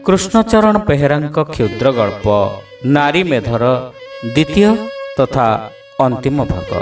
କୃଷ୍ଣଚରଣ ବେହେରାଙ୍କ କ୍ଷୁଦ୍ର ଗଳ୍ପ ନାରୀ ମେଧର ଦ୍ୱିତୀୟ ତଥା ଅନ୍ତିମ ଭାଗ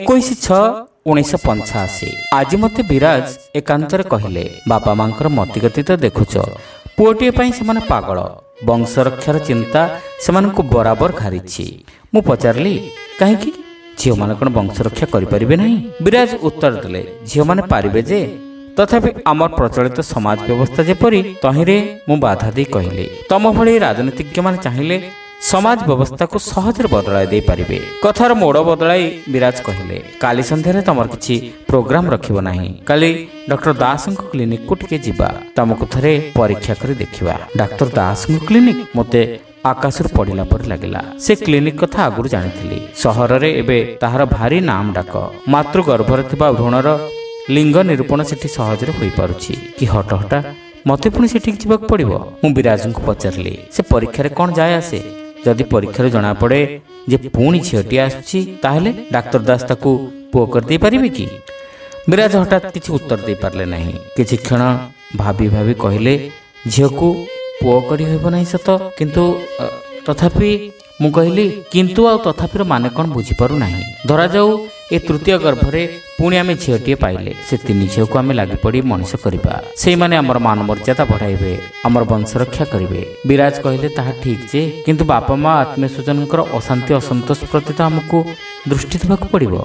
21/6/1985। ଆଜି ମୋତେ ବିରାଜ ଏକାନ୍ତରେ କହିଲେ, ବାପା ମାଙ୍କର ମତିଗତି ତ ଦେଖୁଛ, ପୁଅଟିଏ ପାଇଁ ସେମାନେ ପାଗଳ। ବଂଶରକ୍ଷାର ଚିନ୍ତା ସେମାନଙ୍କୁ ବରାବର ଘାରିଛି। ମୁଁ ପଚାରିଲି, କାହିଁକି? ଝିଅମାନେ କ'ଣ ବଂଶରକ୍ଷା କରିପାରିବେ ନାହିଁ? ବିରାଜ ଉତ୍ତର ଦେଲେ, ଝିଅମାନେ ପାରିବେ ଯେ, ତଥାପି ଆମର ପ୍ରଚଳିତ ସମାଜ ବ୍ୟବସ୍ଥା ଯେପରି, ତହିଁରେ ମୁଁ ବାଧା ଦେଇ କହିଲି, ତମ ଭଳି ରାଜନୀତିଜ୍ଞମାନେ ଚାହିଁଲେ ସମାଜ ବ୍ୟବସ୍ଥାକୁ ସହଜରେ ବଦଳାଇ ଦେଇପାରିବେ। କଥାର ମୋଡ଼ ବଦଳାଇ ବିରାଜ କହିଲେ, କାଲି ସନ୍ଧ୍ୟାରେ ତମର କିଛି ପ୍ରୋଗ୍ରାମ ରଖିବ ନାହିଁ? କାଲି ଡକ୍ଟର ଦାସଙ୍କ କ୍ଲିନିକକୁ ଟିକେ ଯିବା, ତମକୁ ଥରେ ପରୀକ୍ଷା କରି ଦେଖିବା। ଡାକ୍ତର ଦାସଙ୍କ କ୍ଲିନିକ? ମୋତେ ଆକାଶରୁ ପଡ଼ିଲା ପରି ଲାଗିଲା। ସେ କ୍ଲିନିକ କଥା ଆଗରୁ ଜାଣିଥିଲି। ସହରରେ ଏବେ ତାହାର ଭାରି ନାମ ଡାକ। ମାତୃଗର୍ଭରେ ଥିବା ଭ୍ରୂଣର ଲିଙ୍ଗ ନିରୂପଣ ସେଠି ସହଜରେ ହୋଇପାରୁଛି। କି ହଟହଟା, ମୋତେ ପୁଣି ସେଠିକି ଯିବାକୁ ପଡ଼ିବ? ମୁଁ ବିରାଜଙ୍କୁ ପଚାରିଲି, ସେ ପରୀକ୍ଷାରେ କ'ଣ ଯାଏ ଆସେ? ଯଦି ପରୀକ୍ଷାରୁ ଜଣାପଡ଼େ ଯେ ପୁଣି ଝିଅଟିଏ ଆସୁଛି, ତାହେଲେ ଡାକ୍ତର ଦାସ ତାକୁ ପୁଅ କରିଦେଇ ପାରିବେ କି? ବିରାଜ ହଠାତ୍ କିଛି ଉତ୍ତର ଦେଇପାରିଲେ ନାହିଁ। କିଛି କ୍ଷଣ ଭାବି ଭାବି କହିଲେ, ଝିଅକୁ ପୁଅ କରି ହେବ ନାହିଁ ସତ, କିନ୍ତୁ ତଥାପି। ମୁଁ କହିଲି, କିନ୍ତୁ ଆଉ ତଥାପିର ମାନେ କ'ଣ ବୁଝିପାରୁନାହିଁ? ଧରାଯାଉ ଏ ତୃତୀୟ ଗର୍ଭରେ ପୁଣି ଆମେ ଝିଅଟିଏ ପାଇଲେ, ସେ ତିନି ଝିଅକୁ ଆମେ ଲାଗିପଡ଼ି ମଣିଷ କରିବା। ସେଇମାନେ ଆମର ମାନ ମର୍ଯ୍ୟାଦା ବଢ଼ାଇବେ, ଆମର ବଂଶରକ୍ଷା କରିବେ। ବିରାଜ କହିଲେ, ତାହା ଠିକ୍ ଯେ, କିନ୍ତୁ ବାପା ମା ଆତ୍ମୀୟ ସ୍ୱଜନଙ୍କର ଅଶାନ୍ତି ଅସନ୍ତୋଷ ପ୍ରତି ତ ଆମକୁ ଦୃଷ୍ଟି ଦେବାକୁ ପଡ଼ିବ।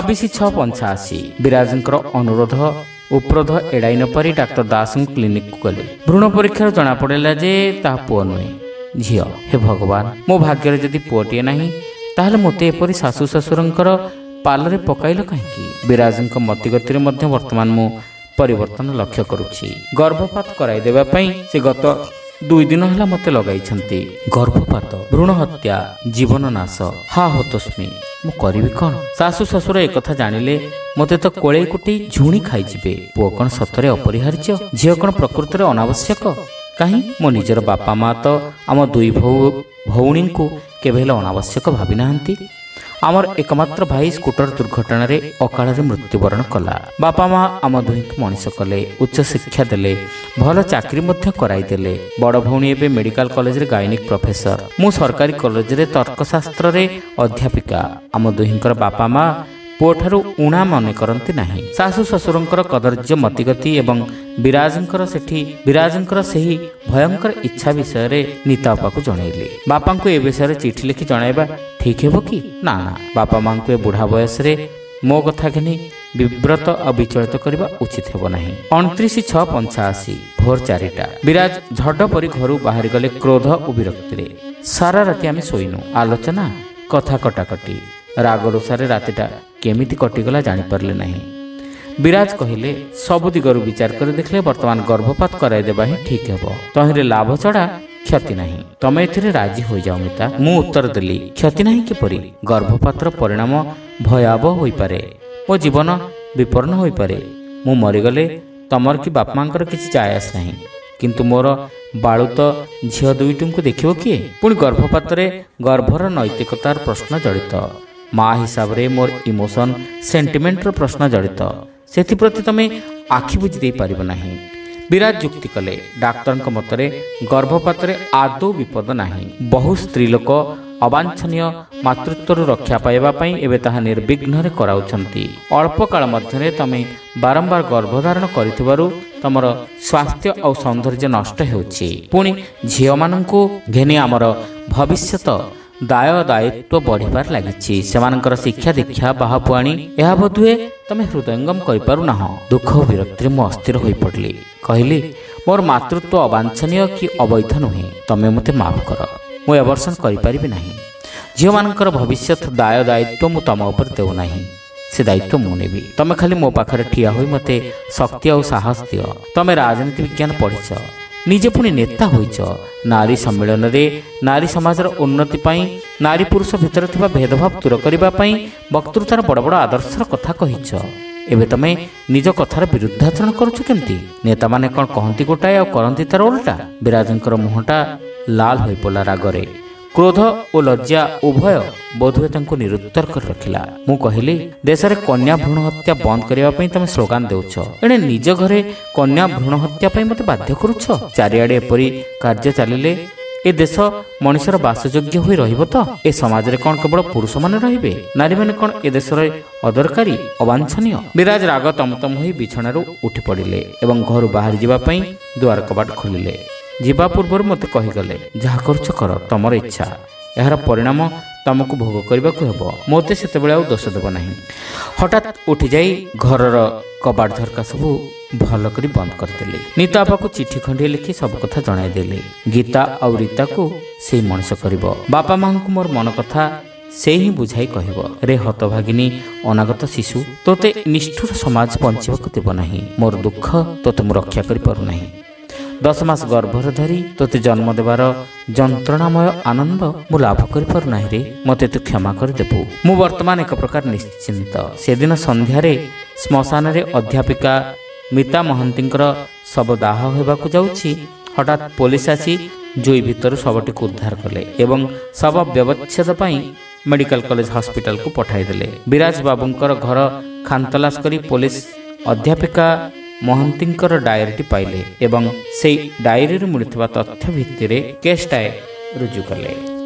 26/6/85। ବିରାଜଙ୍କର ଅନୁରୋଧ ଉପରୋଧ ଏଡ଼ାଇ ନ ପାରି ଡାକ୍ତର ଦାସଙ୍କ କ୍ଲିନିକକୁ ଗଲେ। ଭ୍ରୂଣ ପରୀକ୍ଷାରୁ ଜଣାପଡ଼ିଲା ଯେ ତାହା ପୁଅ ନୁହେଁ, ଝିଅ। ହେ ଭଗବାନ, ମୋ ଭାଗ୍ୟରେ ଯଦି ପୁଅଟିଏ ନାହିଁ, ତାହେଲେ ମୋତେ ଏପରି ଶାଶୁ ଶ୍ୱଶୁରଙ୍କର ପାଲରେ ପକାଇଲ କାହିଁକି? ବିରାଜଙ୍କ ମତିଗତିରେ ମଧ୍ୟ ବର୍ତ୍ତମାନ ମୁଁ ପରିବର୍ତ୍ତନ ଲକ୍ଷ୍ୟ କରୁଛି। ଗର୍ଭପାତ କରାଇ ଦେବା ପାଇଁ ସେ ଗତ 2 ଦିନ ହେଲା ମୋତେ ଲଗାଇଛନ୍ତି। ଗର୍ଭପାତ, ଭ୍ରୂଣ ହତ୍ୟା, ଜୀବନ ନାଶ। ହା ହୋତସ୍ମି, ମୁଁ କରିବି କ'ଣ? ଶାଶୁ ଶ୍ୱଶୁର ekଥା ଜାଣିଲେ ମୋତେ ତ କୋଳେଇ କୁଟେଇ ଝୁଣି ଖାଇଯିବେ। ପୁଅ କ'ଣ ସତରେ ଅପରିହାର୍ଯ୍ୟ? ଝିଅ କ'ଣ ପ୍ରକୃତରେ ଅନାବଶ୍ୟକ? କାହିଁ, ମୋ ନିଜର ବାପା ମା ତ ଆମ 2 ଭଉଣୀଙ୍କୁ କେବେ ହେଲେ ଅନାବଶ୍ୟକ ଭାବି ନାହାନ୍ତି। ଆମର ଏକମାତ୍ର ଭାଇ ସ୍କୁଟର ଦୁର୍ଘଟଣାରେ ଅକାଳରେ ମୃତ୍ୟୁବରଣ କଲା। ବାପା ମା ଆମ ଦୁହିଁଙ୍କୁ ମଣିଷ କଲେ, ଉଚ୍ଚ ଶିକ୍ଷା ଦେଲେ, ଭଲ ଚାକିରି ମଧ୍ୟ କରାଇଦେଲେ। ବଡ଼ ଭଉଣୀ ଏବେ ମେଡିକାଲ କଲେଜରେ ଗାଇନିକ୍ ପ୍ରଫେସର, ମୁଁ ସରକାରୀ କଲେଜରେ ତର୍କଶାସ୍ତ୍ରରେ ଅଧ୍ୟାପିକା। ଆମ ଦୁହିଁଙ୍କର ବାପା ମା ପୁଅଠାରୁ ଉଣା ମନେ କରନ୍ତି ନାହିଁ। ଶାଶୁ ଶ୍ୱଶୁରଙ୍କର କଦର୍ଯ୍ୟ ମତିଗତି ଏବଂ ବିରାଜଙ୍କର ସେହି ଭୟଙ୍କର ଇଚ୍ଛା ବିଷୟରେ ନିତା ବାପାକୁ ଜଣାଇଲି। ବାପାଙ୍କୁ ଏ ବିଷୟରେ ଚିଠି ଲେଖି ଜଣାଇବା ଠିକ୍ ହେବ କି? ନା, ବାପା ମାଙ୍କୁ ଏ ବୁଢ଼ା ବୟସରେ ମୋ କଥା ଘେନି ବିବ୍ରତ ଆଉ ବିଚଳିତ କରିବା ଉଚିତ ହେବ ନାହିଁ। 29/6/85। ଭୋର 4ଟା। ବିରାଜ ଝଡ଼ ପରି ଘରୁ ବାହାରିଗଲେ କ୍ରୋଧ ଓ ବିରକ୍ତିରେ। ସାରା ରାତି ଆମେ ଶୋଇନୁ। ଆଲୋଚନା, କଥା କଟାକଟି, ରାଗରୁଷାରେ ରାତିଟା କେମିତି କଟିଗଲା ଜାଣିପାରିଲେ ନାହିଁ। ବିରାଜ କହିଲେ, ସବୁ ଦିଗରୁ ବିଚାର କରି ଦେଖିଲେ ବର୍ତ୍ତମାନ ଗର୍ଭପାତ କରାଇଦେବା ହିଁ ଠିକ୍ ହେବ। ତହିଁରେ ଲାଭ ଛଡ଼ା କ୍ଷତି ନାହିଁ। ତମେ ଏଥିରେ ରାଜି ହୋଇଯାଅ ମିତା। ମୁଁ ଉତ୍ତର ଦେଲି, କ୍ଷତି ନାହିଁ କିପରି? ଗର୍ଭପାତର ପରିଣାମ ଭୟାବହ ହୋଇପାରେ। ମୋ ଜୀବନ ବିପନ୍ନ ହୋଇପାରେ। ମୁଁ ମରିଗଲେ ତମର କି ବାପା ମାଙ୍କର କିଛି ଯାଏ ଆସ ନାହିଁ, କିନ୍ତୁ ମୋର ବାଳୁତ ଝିଅ 2ଟିଙ୍କୁ ଦେଖିବ କିଏ? ପୁଣି ଗର୍ଭପାତରେ ଗର୍ଭର ନୈତିକତାର ପ୍ରଶ୍ନ ଜଡ଼ିତ। ମା ହିସାବରେ ମୋର ଇମୋସନ ସେଣ୍ଟିମେଣ୍ଟର ପ୍ରଶ୍ନ ଜଡ଼ିତ। ସେଥିପ୍ରତି ତମେ ଆଖି ବୁଜି ଦେଇପାରିବ ନାହିଁ। ବିରାଜ ଯୁକ୍ତି କଲେ, ଡାକ୍ତରଙ୍କ ମତରେ ଗର୍ଭପାତରେ ଆଦୌ ବିପଦ ନାହିଁ। ବହୁ ସ୍ତ୍ରୀ ଲୋକ ଅବାଞ୍ଛନୀୟ ମାତୃତ୍ୱରୁ ରକ୍ଷା ପାଇବା ପାଇଁ ଏବେ ତାହା ନିର୍ବିଘ୍ନରେ କରାଉଛନ୍ତି। ଅଳ୍ପ କାଳ ମଧ୍ୟରେ ତମେ ବାରମ୍ବାର ଗର୍ଭଧାରଣ କରିଥିବାରୁ ତମର ସ୍ୱାସ୍ଥ୍ୟ ଆଉ ସୌନ୍ଦର୍ଯ୍ୟ ନଷ୍ଟ ହେଉଛି। ପୁଣି ଝିଅମାନଙ୍କୁ ଘେନି ଆମର ଭବିଷ୍ୟତ ଦାୟିତ୍ୱ ବଢ଼ିବାରେ ଲାଗିଛି। ସେମାନଙ୍କର ଶିକ୍ଷା ଦୀକ୍ଷା ବାହାପୁଆଣି, ଏହା ବୋଧହୁଏ ତମେ ହୃଦୟଙ୍ଗମ କରିପାରୁନାହ। ଦୁଃଖ ଓ ବିରକ୍ତିରେ ମୁଁ ଅସ୍ଥିର ହୋଇପଡ଼ିଲି। କହିଲି, ମୋର ମାତୃତ୍ୱ ଅବାଞ୍ଛନୀୟ କି ଅବୈଧ ନୁହେଁ। ତମେ ମୋତେ ମାଫ କର, ମୁଁ ଏବର୍ଷଣ କରିପାରିବି ନାହିଁ। ଝିଅମାନଙ୍କର ଭବିଷ୍ୟତ ଦାୟିତ୍ୱ ମୁଁ ତମ ଉପରେ ଦେଉନାହିଁ। ସେ ଦାୟିତ୍ୱ ମୁଁ ନେବି। ତମେ ଖାଲି ମୋ ପାଖରେ ଠିଆ ହୋଇ ମୋତେ ଶକ୍ତି ଆଉ ସାହସ ଦିଅ। ତମେ ରାଜନୀତି ବିଜ୍ଞାନ ପଢ଼ିଛ, ନିଜେ ପୁଣି ନେତା ହୋଇଛ। ନାରୀ ସମ୍ମିଳନରେ ନାରୀ ସମାଜର ଉନ୍ନତି ପାଇଁ, ନାରୀ ପୁରୁଷ ଭିତରେ ଥିବା ଭେଦଭାବ ଦୂର କରିବା ପାଇଁ ବକ୍ତୃତାର ବଡ଼ ବଡ଼ ଆଦର୍ଶର କଥା କହିଛ। ଏବେ ତମେ ନିଜ କଥାର ବିରୁଦ୍ଧାଚରଣ କରୁଛ କେମିତି? ନେତାମାନେ କ'ଣ କହନ୍ତି ଗୋଟାଏ ଆଉ କରନ୍ତି ତାର ଓଲଟା? ବିରାଜଙ୍କର ମୁହଁଟା ଲାଲ ହୋଇପଡ଼ିଲା ରାଗରେ। କ୍ରୋଧ ଓ ଲଜ୍ଜା ଉଭୟ ବୋଧହୁଏ ତାଙ୍କୁ ନିରୁତ୍ତର କରି ରଖିଲା। ମୁଁ କହିଲି, ଦେଶରେ କନ୍ୟା ଭ୍ରୂଣ ହତ୍ୟା ବନ୍ଦ କରିବା ପାଇଁ ତମେ ସ୍ଲୋଗାନ ଦେଉଛ, ଏଣେ ନିଜ ଘରେ କନ୍ୟା ଭ୍ରୂଣ ହତ୍ୟା ପାଇଁ ମୋତେ ବାଧ୍ୟ କରୁଛ। ଚାରିଆଡ଼େ ଏପରି କାର୍ଯ୍ୟ ଚାଲିଲେ ଏ ଦେଶ ମଣିଷର ବାସଯୋଗ୍ୟ ହୋଇ ରହିବ ତ? ଏ ସମାଜରେ କ'ଣ କେବଳ ପୁରୁଷମାନେ ରହିବେ? ନାରୀମାନେ କ'ଣ ଏ ଦେଶର ଅଦରକାରୀ, ଅବାଞ୍ଛନୀୟ? ବିରାଜ ରାଗ ତମତମ ହୋଇ ବିଛଣାରୁ ଉଠି ପଡ଼ିଲେ ଏବଂ ଘରୁ ବାହାରି ଯିବା ପାଇଁ ଦୁଆର କବାଟ ଖୋଲିଲେ। ଯିବା ପୂର୍ବରୁ ମୋତେ କହିଗଲେ, ଯାହା କରୁଛ କର, ତମର ଇଚ୍ଛା, ଏହାର ପରିଣାମ ତମକୁ ଭୋଗ କରିବାକୁ ହେବ। ମୋତେ ସେତେବେଳେ ଆଉ ଦୋଷ ଦେବ ନାହିଁ। ହଠାତ୍ ଉଠିଯାଇ ଘରର କବାଟ ଝରକା ସବୁ ଭଲ କରି ବନ୍ଦ କରିଦେଲି। ନିତା ବାପାକୁ ଚିଠି ଖଣ୍ଡିଏ ଲେଖି ସବୁ କଥା ଜଣାଇଦେଲି। ଗୀତା ଆଉ ରୀତାକୁ ସେଇ ମଣିଷ କରିବ। ବାପା ମାଙ୍କୁ ମୋର ମନ କଥା ସେ ହିଁ ବୁଝାଇ କହିବ, ରେ ହତଭାଗିନୀ ଅନାଗତ ଶିଶୁ, ତୋତେ ନିଷ୍ଠୁର ସମାଜ ବଞ୍ଚିବାକୁ ଦେବ ନାହିଁ। ମୋର ଦୁଃଖ ତୋତେ ମୁଁ ରକ୍ଷା କରିପାରୁନାହିଁ। 10 ମାସ ଗର୍ଭରେ ଧରି ତୋତେ ଜନ୍ମ ଦେବାର ଯନ୍ତ୍ରଣାମୟ ଆନନ୍ଦ ମୁଁ ଲାଭ କରିପାରୁନାହିଁ ରେ, ମୋତେ ତୁ କ୍ଷମା କରିଦେବୁ। ମୁଁ ବର୍ତ୍ତମାନ ଏକ ପ୍ରକାର ନିଶ୍ଚିନ୍ତ। ସେଦିନ ସନ୍ଧ୍ୟାରେ ଶ୍ମଶାନରେ ଅଧ୍ୟାପିକା ମିତା ମହାନ୍ତିଙ୍କର ଶବ ଦାହ ହେବାକୁ ଯାଉଛି। ହଠାତ୍ ପୋଲିସ ଆସି ଜୁଇ ଭିତରୁ ଶବଟିକୁ ଉଦ୍ଧାର କଲେ ଏବଂ ଶବ ବ୍ୟବଚ୍ଛେଦ ପାଇଁ ମେଡିକାଲ କଲେଜ ହସ୍ପିଟାଲକୁ ପଠାଇଦେଲେ। ବିରାଜ ବାବୁଙ୍କର ଘର ଖାନ୍ତଲାସ କରି ପୋଲିସ ଅଧ୍ୟାପିକା ମହାନ୍ତିଙ୍କର ଡାଏରୀଟି ପାଇଲେ ଏବଂ ସେହି ଡାଏରୀରୁ ମିଳିଥିବା ତଥ୍ୟ ଭିତ୍ତିରେ କେସ୍ଟାଏ ରୁଜୁ କଲେ।